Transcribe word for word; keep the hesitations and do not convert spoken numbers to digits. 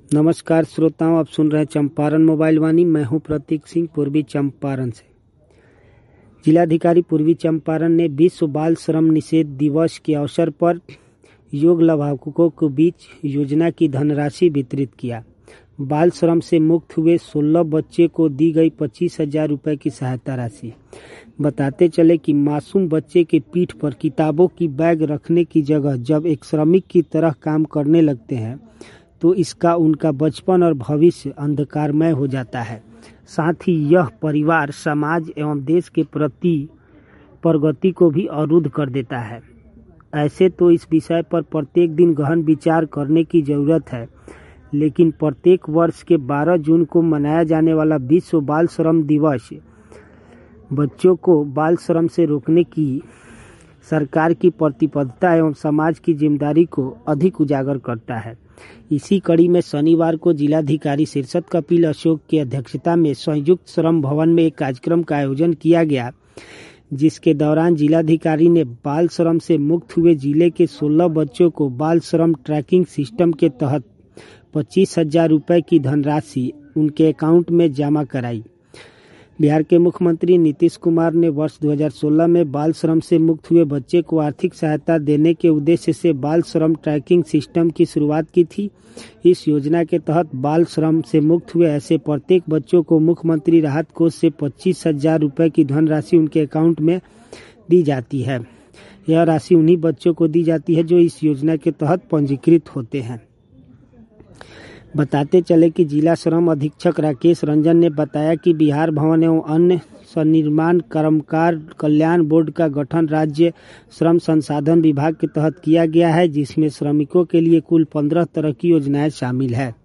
नमस्कार श्रोताओं, आप सुन रहे हैं चंपारण मोबाइल वाणी। मैं हूं प्रतीक सिंह, पूर्वी चंपारण से। जिलाधिकारी पूर्वी चंपारण ने विश्व बाल श्रम निषेध दिवस के अवसर पर योग लाभार्थियों के बीच योजना की धनराशि वितरित किया। बाल श्रम से मुक्त हुए सोलह बच्चे को दी गई पच्चीस हजार रुपये की सहायता राशि। बताते चले कि मासूम बच्चे के पीठ पर किताबों की बैग रखने की जगह जब एक श्रमिक की तरह काम करने लगते हैं तो इसका उनका बचपन और भविष्य अंधकारमय हो जाता है। साथ ही यह परिवार, समाज एवं देश के प्रति प्रगति को भी अवरुद्ध कर देता है। ऐसे तो इस विषय पर प्रत्येक दिन गहन विचार करने की जरूरत है, लेकिन प्रत्येक वर्ष के बारह जून को मनाया जाने वाला विश्व बाल श्रम दिवस बच्चों को बाल श्रम से रोकने की सरकार की प्रतिबद्धता एवं समाज की जिम्मेदारी को अधिक उजागर करता है। इसी कड़ी में शनिवार को जिलाधिकारी शीर्षत कपिल अशोक की अध्यक्षता में संयुक्त श्रम भवन में एक कार्यक्रम का आयोजन किया गया, जिसके दौरान जिलाधिकारी ने बाल श्रम से मुक्त हुए जिले के सोलह बच्चों को बाल श्रम ट्रैकिंग सिस्टम के तहत पच्चीस हजार रुपये की धनराशि उनके अकाउंट में जमा कराई। बिहार के मुख्यमंत्री नीतीश कुमार ने वर्ष दो हज़ार सोलह में बाल श्रम से मुक्त हुए बच्चे को आर्थिक सहायता देने के उद्देश्य से बाल श्रम ट्रैकिंग सिस्टम की शुरुआत की थी। इस योजना के तहत बाल श्रम से मुक्त हुए ऐसे प्रत्येक बच्चों को मुख्यमंत्री राहत कोष से पच्चीस हजार रुपये की धनराशि उनके अकाउंट में दी जाती है। यह राशि उन्हीं बच्चों को दी जाती है जो इस योजना के तहत पंजीकृत होते हैं। बताते चले कि जिला श्रम अधीक्षक राकेश रंजन ने बताया कि बिहार भवन एवं अन्य सन्निर्माण कर्मकार कल्याण बोर्ड का गठन राज्य श्रम संसाधन विभाग के तहत किया गया है, जिसमें श्रमिकों के लिए कुल पंद्रह तरह की योजनाएं शामिल है।